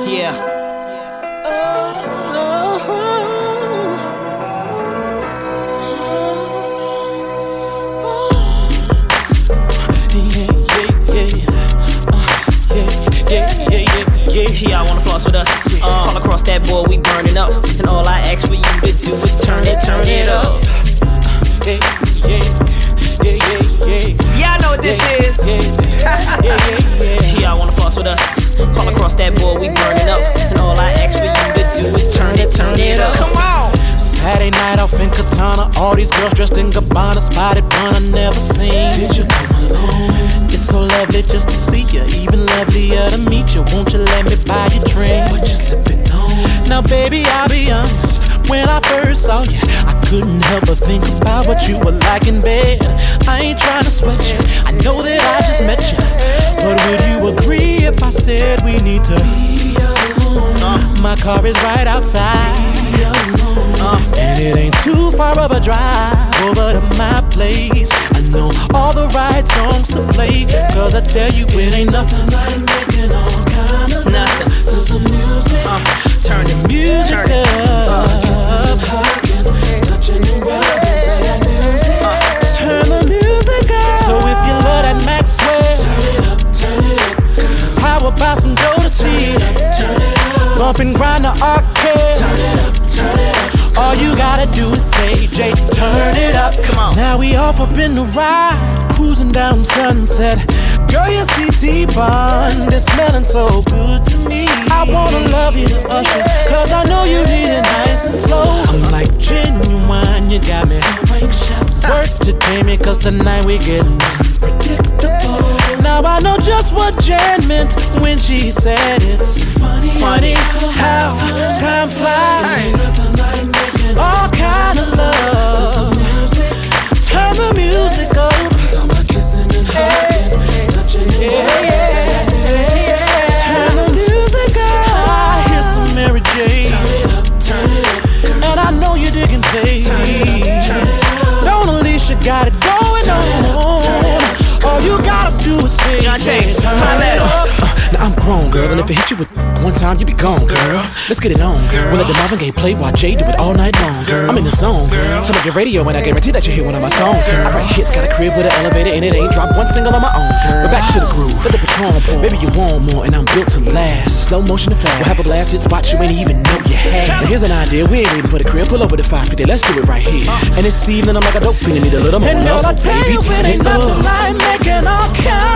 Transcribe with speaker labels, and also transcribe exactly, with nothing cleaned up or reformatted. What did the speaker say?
Speaker 1: Yeah. Yeah, I wanna floss with us. Uh, all across that board, we burning up. And all I ask for you to do is turn it, turn it up. Yeah, yeah, yeah, yeah, yeah. Yeah, I know what this is. Yeah, yeah, yeah. Yeah, I wanna floss with us. All across that board, we burning up. And all I ask for you to do is turn it, turn it up. Come on.
Speaker 2: Saturday night off in Katana, all these girls dressed in Gabbana, spotted bun I never seen. Did you come alone? It's so lovely just to see you, even lovelier to meet you. Won't you let me buy you a drink? What you sipping on? Now baby, I'll be honest, when I first saw you, I couldn't help but think about what you were like in bed. I ain't trying to sweat you, I know that I just met you, but would you agree if I said we need to be alone? Uh, my car is right outside, be alone. Uh, and it ain't too far of a drive over to my place. I know all the right songs to play, cause I tell you it ain't nothing like making all kind of
Speaker 1: nothing
Speaker 2: to some music.
Speaker 1: Uh, turn the
Speaker 2: music
Speaker 1: turn it.
Speaker 2: up, uh, kissing and hugging, touching and rubbing to that music. Uh, turn the music up. So if you love that Maxwell, turn it up, turn it up. How about some Jodeci? Bump and grind the arcade. Turn it up, turn it up. All you gotta do is say, Jay, turn it up.
Speaker 1: Come on.
Speaker 2: Now we off up in the ride, cruising down Sunset. Girl, your C T bond is smelling so good to me. I wanna love you to Usher, cause I know you need it nice and slow. I'm like genuine, you got me so anxious. Work to Jamie, cause tonight we getting unpredictable. Now I know just what Jan meant when she said it's funny, funny how time flies.
Speaker 1: Hey.
Speaker 2: All kind of love. Turn the music up. Talking about kissing and hugging, touching and yeah, yeah. Turn the music up. I hear some Mary J. Turn it up, turn it up. And I know you're digging Faith. Don't Alicia got it going on. All you gotta do is say,
Speaker 1: Jonte, my letter.
Speaker 2: Now I'm grown, girl, and if it hit you with one time, you be gone, girl. Let's get it on, girl. We'll let the Marvin Gaye play while Jay do it all night long, girl. I'm in the zone, girl. Turn up your radio and I guarantee that you hear one of my songs, girl. I write hits, got a crib with an elevator and it ain't dropped one single on my own, girl. But back to the groove, let the Patron pour. Baby, you want more and I'm built to last. Slow motion to fast. We'll have a blast, hit spots you ain't even know you had. Now here's an idea, we ain't waiting for the crib. Pull over to five fifty, let's do it right here. And this evening I'm like a dope fiend, need a little more love, so baby, turn it up. And girl, I tell you, it ain't nothing like making all kinds